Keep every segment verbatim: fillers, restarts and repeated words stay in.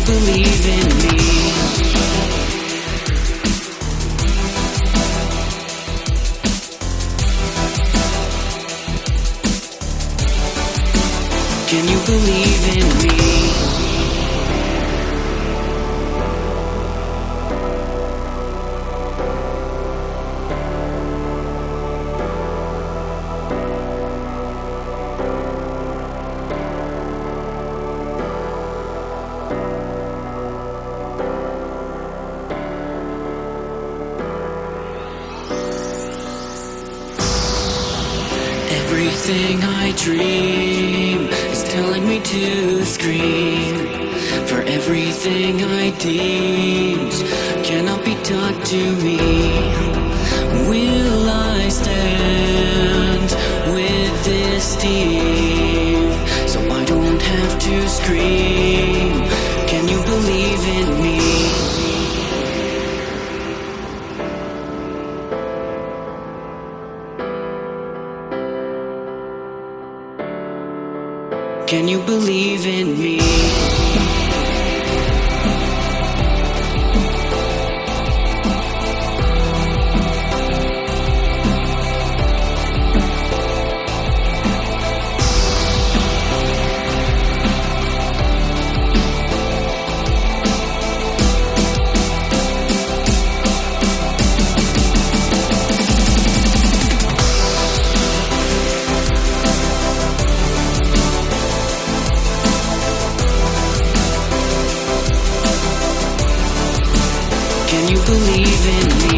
believe in me? Can you believe in me? Everything I dream is telling me to scream. For everything I deemed cannot be taught to me. Will I stand with this team so I don't have to scream? Can you believe in me? Can you believe in me? Can you believe in me?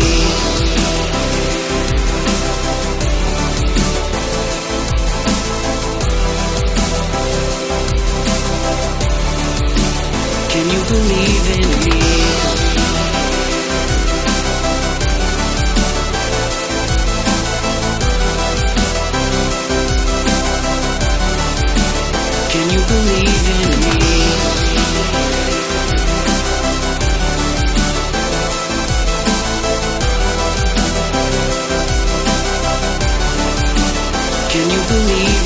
Can you believe in me? Can you believe in me? Can you believe